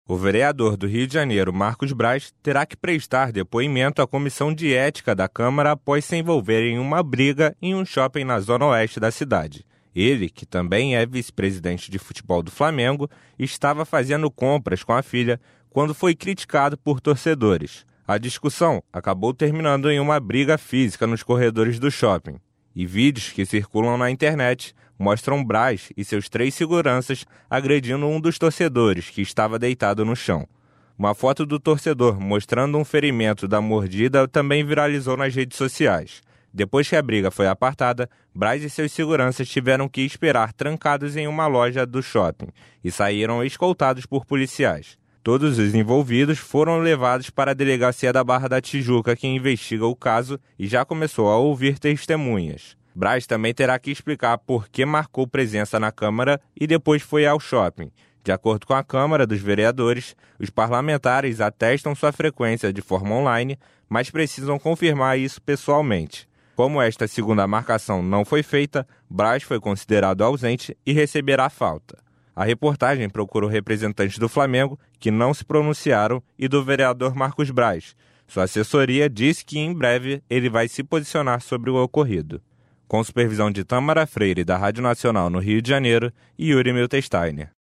O vereador do Rio de Janeiro, Marcos Braz, terá que prestar depoimento à Comissão de Ética da Câmara após se envolver em uma briga em um shopping na zona oeste da cidade. Ele, que também é vice-presidente de futebol do Flamengo, estava fazendo compras com a filha quando foi criticado por torcedores. A discussão acabou terminando em uma briga física nos corredores do shopping. E vídeos que circulam na internet mostram Braz e seus 3 seguranças agredindo um dos torcedores, que estava deitado no chão. Uma foto do torcedor mostrando um ferimento da mordida também viralizou nas redes sociais. Depois que a briga foi apartada, Braz e seus seguranças tiveram que esperar trancados em uma loja do shopping e saíram escoltados por policiais. Todos os envolvidos foram levados para a delegacia da Barra da Tijuca, que investiga o caso e já começou a ouvir testemunhas. Braz também terá que explicar por que marcou presença na Câmara e depois foi ao shopping. De acordo com a Câmara dos Vereadores, os parlamentares atestam sua frequência de forma online, mas precisam confirmar isso pessoalmente. Como esta segunda marcação não foi feita, Braz foi considerado ausente e receberá falta. A reportagem procurou representantes do Flamengo, que não se pronunciaram, e do vereador Marcos Braz. Sua assessoria disse que em breve ele vai se posicionar sobre o ocorrido. Com supervisão de Tamara Freire, da Rádio Nacional no Rio de Janeiro, e Yuri Miltensteiner.